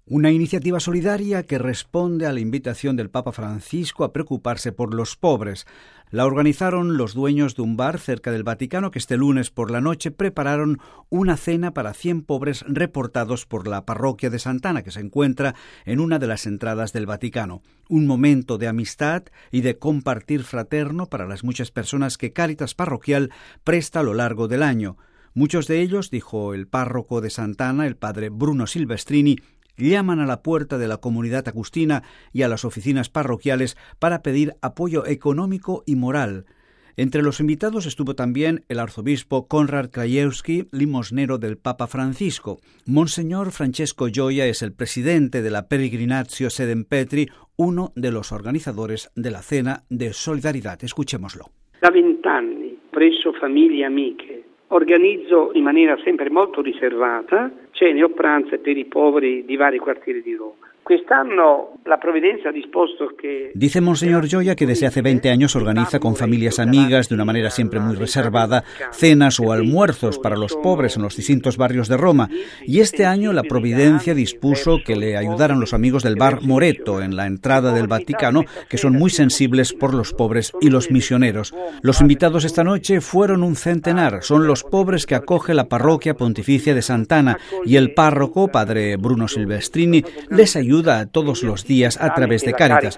Una iniciativa solidaria que responde a la invitación del Papa Francisco a preocuparse por los pobres. La organizaron los dueños de un bar cerca del Vaticano que este lunes por la noche prepararon una cena para 100 pobres reportados por la parroquia de Sant'Anna, que se encuentra en una de las entradas del Vaticano. Un momento de amistad y de compartir fraterno para las muchas personas que Cáritas Parroquial presta a lo largo del año. Muchos de ellos, dijo el párroco de Sant'Anna, el padre Bruno Silvestrini, llaman a la puerta de la comunidad agustina y a las oficinas parroquiales para pedir apoyo económico y moral. Entre los invitados estuvo también el arzobispo Konrad Krajewski, limosnero del Papa Francisco. Monseñor Francesco Gioia es el presidente de la Peregrinatio Sedem Petri, uno de los organizadores de la cena de solidaridad. Escuchémoslo. Da 20 anni, presso famiglie amiche, organizzo in maniera sempre molto riservata cene o pranze per i poveri di vari quartieri di Roma. Quest'anno la Providencia ha disposto que... Dice Monseñor Gioia que desde hace 20 años organiza con familias amigas, de una manera siempre muy reservada, cenas o almuerzos para los pobres en los distintos barrios de Roma. Y este año la Providencia dispuso que le ayudaran los amigos del bar Moreto en la entrada del Vaticano, que son muy sensibles por los pobres y los misioneros. Los invitados esta noche fueron un centenar. Son los pobres que acoge la parroquia pontificia de Sant'Anna y el párroco, padre Bruno Silvestrini, les ayuda todos los días a través de Cáritas.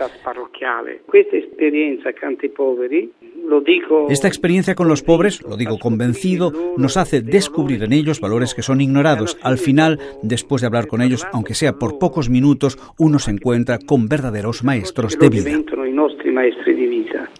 Esta experiencia con los pobres, lo digo convencido, nos hace descubrir en ellos valores que son ignorados. Al final, después de hablar con ellos, aunque sea por pocos minutos, uno se encuentra con verdaderos maestros de vida.